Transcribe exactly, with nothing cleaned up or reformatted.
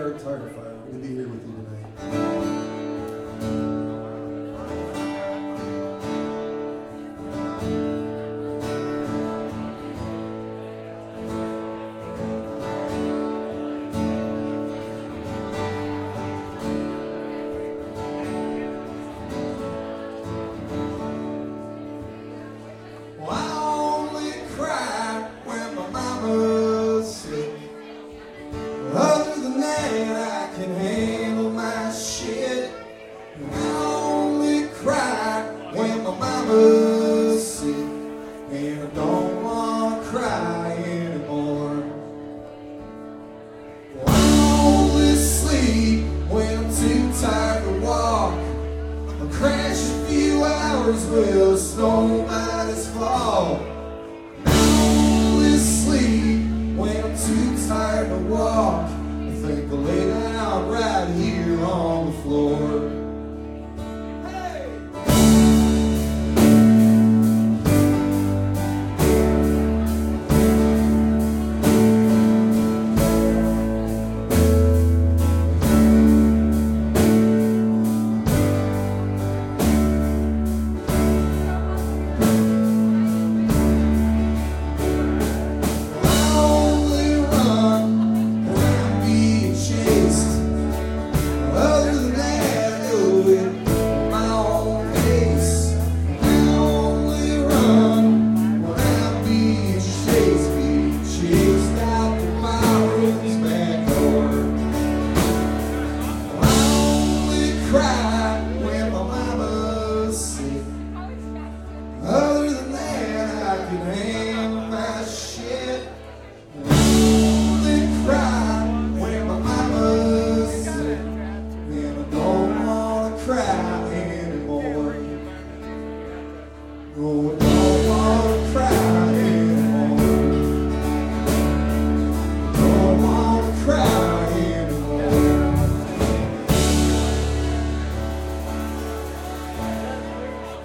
Our Target Fire. We're going to be here with you tonight. Will snow might as fall. Only sleep when I'm too tired to walk. I think I'll lay down right here on the floor. Cry